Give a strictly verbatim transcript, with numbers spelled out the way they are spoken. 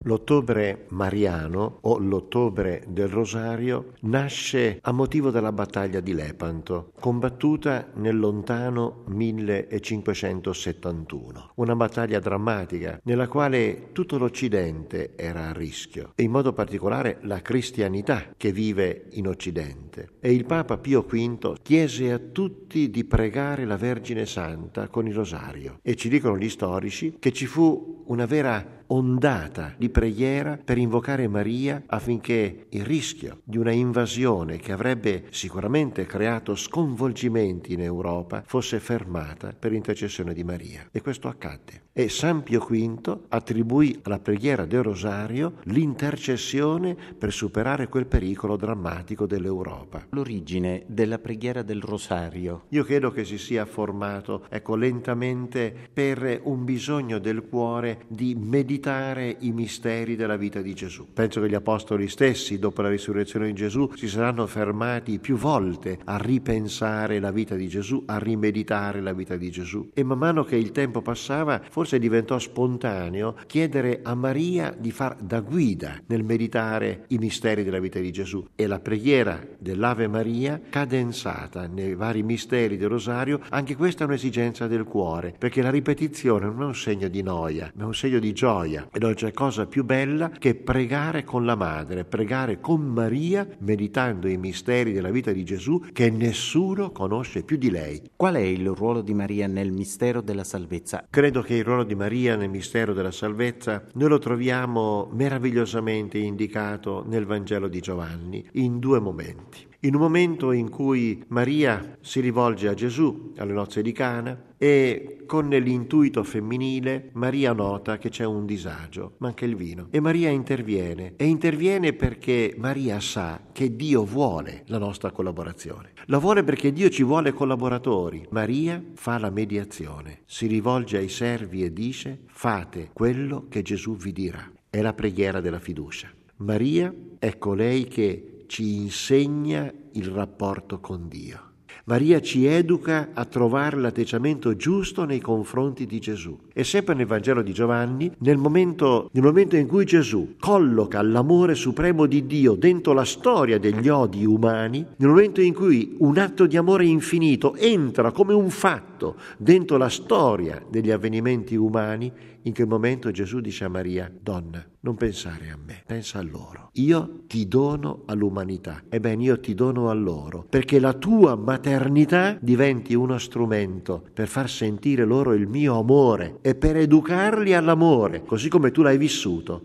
L'ottobre mariano o l'ottobre del Rosario nasce a motivo della battaglia di Lepanto, combattuta nel lontano millecinquecentosettantuno. Una battaglia drammatica nella quale tutto l'Occidente era a rischio e in modo particolare la cristianità che vive in Occidente. E il Papa Pio V chiese a tutti di pregare la Vergine Santa con il Rosario. E ci dicono gli storici che ci fu una vera ondata di preghiera per invocare Maria affinché il rischio di una invasione che avrebbe sicuramente creato sconvolgimenti in Europa fosse fermata per intercessione di Maria. E questo accadde. E San Pio V attribuì alla preghiera del Rosario l'intercessione per superare quel pericolo drammatico dell'Europa. L'origine della preghiera del Rosario. Io credo che si sia formato, ecco, lentamente per un bisogno del cuore di meditare i misteri della vita di Gesù. Penso che gli apostoli stessi, dopo la risurrezione di Gesù, si saranno fermati più volte a ripensare la vita di Gesù, a rimeditare la vita di Gesù. E man mano che il tempo passava, forse diventò spontaneo chiedere a Maria di far da guida nel meditare i misteri della vita di Gesù. E la preghiera dell'Ave Maria, cadenzata nei vari misteri del Rosario, anche questa è un'esigenza del cuore, perché la ripetizione non è un segno di noia, ma è un segno di gioia. E non c'è cosa più bella che pregare con la Madre, pregare con Maria, meditando i misteri della vita di Gesù che nessuno conosce più di lei. Qual è il ruolo di Maria nel mistero della salvezza? Credo che il ruolo di Maria nel mistero della salvezza noi lo troviamo meravigliosamente indicato nel Vangelo di Giovanni in due momenti. In un momento in cui Maria si rivolge a Gesù alle nozze di Cana e con l'intuito femminile Maria nota che c'è un disagio, manca il vino, e Maria interviene e interviene perché Maria sa che Dio vuole la nostra collaborazione. La vuole perché Dio ci vuole collaboratori. Maria fa la mediazione, si rivolge ai servi e dice: fate quello che Gesù vi dirà. È la preghiera della fiducia. Maria è colei che ci insegna il rapporto con Dio. Maria ci educa a trovare l'atteggiamento giusto nei confronti di Gesù. E sempre nel Vangelo di Giovanni, nel momento, nel momento in cui Gesù colloca l'amore supremo di Dio dentro la storia degli odi umani, nel momento in cui un atto di amore infinito entra come un fatto dentro la storia degli avvenimenti umani, in quel momento Gesù dice a Maria: donna, non pensare a me, pensa a loro. Io ti dono all'umanità. Ebbene, io ti dono a loro, perché la tua maternità diventi uno strumento per far sentire loro il mio amore e per educarli all'amore, così come tu l'hai vissuto.